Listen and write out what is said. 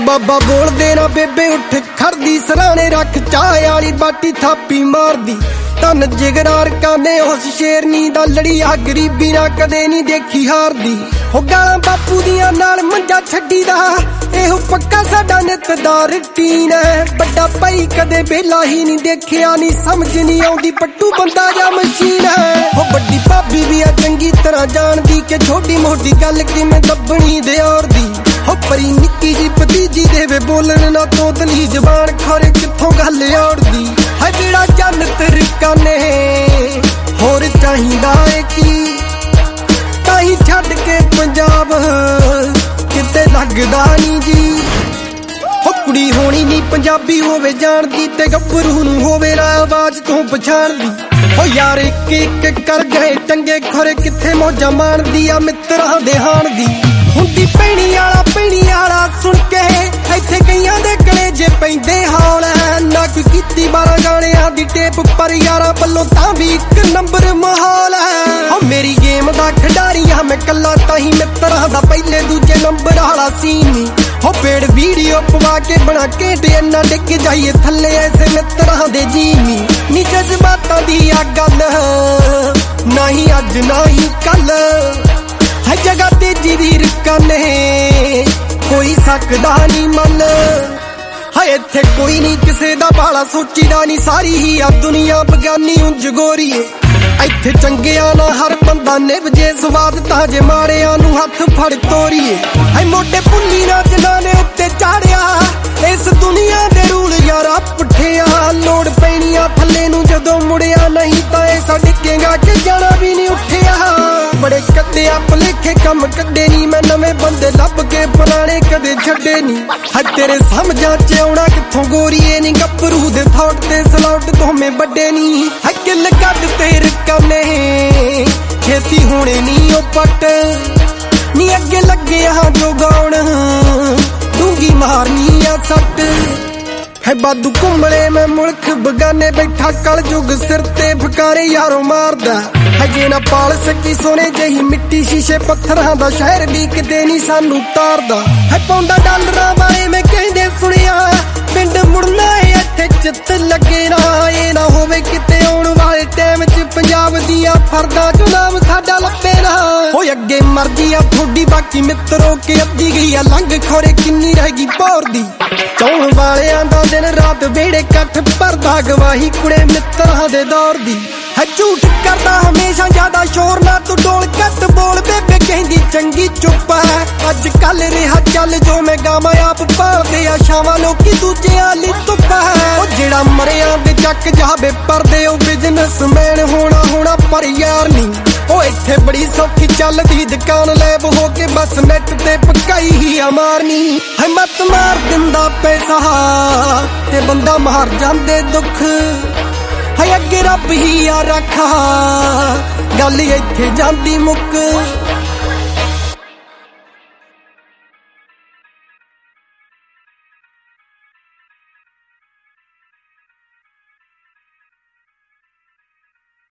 बाबा बोल देना बेबे उठ खड़दी सराने रख चाह वाली बाटी थापी मारदी तन जिगरार काने उस शेरनी दा लड़िया गरीबी ना कदे नहीं देखी हारदी हो गालां बापू दियां नाल मंजा छड्डी दा एहो पक्का साडा नित दा रूटीन है बड़ा भाई कदे बेला ही नहीं देखिया नहीं समझ नहीं आउंदी पट्टू बंदा जा मशीन है हो बड़ी भाभी भी आ चंगी तरह जानदी कि छोटी मोटी गल किवें दबणी दे और दी हो परी निक्की जी भतीजी देवे बोलन ना तोतली जबान खरे कित्थों गल औड़दी है जेड़ा जन्नत रिकाने होर चाहिदा है की ताही छड्ड के पंजाब किते लगदा नहीं जी हो कुड़ी होनी नहीं पंजाबी होवे जानदी ते गब्बरू नूं होवे ना आवाज तों पछाणदी हो यार एक एक कर गए टंगे खरे किथे मौजा मारदी आ मित्रां दे हाण दी हुंदी पैणी आला सुन के इत्थे कईयां दे कलेजे पैंदे हौल ना कोई कीती 12 गाणियां दी टेप पर यारां वल्लों तां भी एक नंबर माहौल है हो मेरी गेम दा खिडारी हां मैं कल्ला ताही मित्रां दा पहले दूजे नंबर आला सीन नी हो पेड़ वीडियो पवा के बना के ते ना डिग जाइए थल्ले ऐसे मित्रां दे जीनी नी जज्बातां दी आ गल नहीं अज नहीं कल है जगह तेजी दी रिकाने कोई सकदा नहीं मन है इत्थे कोई नहीं किसे दा बाला सोचीदा नहीं सारी ही आ दुनिया बगानी उंज गोरीए इत्थे चंगिया ना हर बंदा निभजे स्वाद ताजे माड़िया नू हथ फड़ तोरीए है मोटे पुन्नी ना जनाने उत्ते चाड़िया इस दुनिया दे रूल यारा पुठिया लोड़ पैणिया थल्ले नू जदों मुड़िया नहीं तां ऐसा डिगेगा कि जाना भी नहीं उठिया बड़े कदे भलेखे कम कदे नहीं मैं नवे बंदे लब के पुराने कदे छड्डे नहीं है तेरे समझां च आउणा कित्थों गोरीए नी गब्बरू दे थॉट ते सलौट तोमें बड्डे नहीं है किल कद ते रिकाने खेती होने नहीं ओ पट नी अगे लगे हाँ जो गाउण डूंगी मारनी आ सट है बादू घुमले मैं मुल्क बगाने बैठा कल जुग सिर ते फकारे यारों मारदा है जे ना पाल सकी सोने जही मिट्टी शीशे पत्थरां दा शहर भी किते नहीं सानू तारदा है पौंदा डॉलरां बारे मैं कहंदे सुनिया पिंड मुड़ना है इत्थे चित लगे ना ये ना होवे किते आउण वाले टाइम च पंजाब दियां फरदा चों नाम साडा लप्पे ना हो अगे मर्जी आ थोड़ी बाकी मित्रों के अद्धी गई आ लंघ खोरे किन्नी रहेगी पौर दी चौण वालियां दा दिन रात वेड़े कठ भरदा गवाही कुड़े मित्रां दे दौर दी है झूठ करदा हमेशा ज्यादा शोर ना तू डोल कट बोल बेबे कहंदी चंगी चुप है अज कल रिहा चल जो मैं गावां आप भालदे आ शावां लोकी दूजियां ली धुप है ओ जेड़ा मरिया दे जक जावे परदे ओ बिजनेसमैन होना पर यार नहीं ओ इत्थे बड़ी सौखी चलदी दुकान लैब हो के बस नेट ते पकाई ही आ मारनी है मत मार दिंदा पैसा ते बंदा मार जांदे दुख है अगे रब ही आ रखा गल इत्थे जांदी मुक।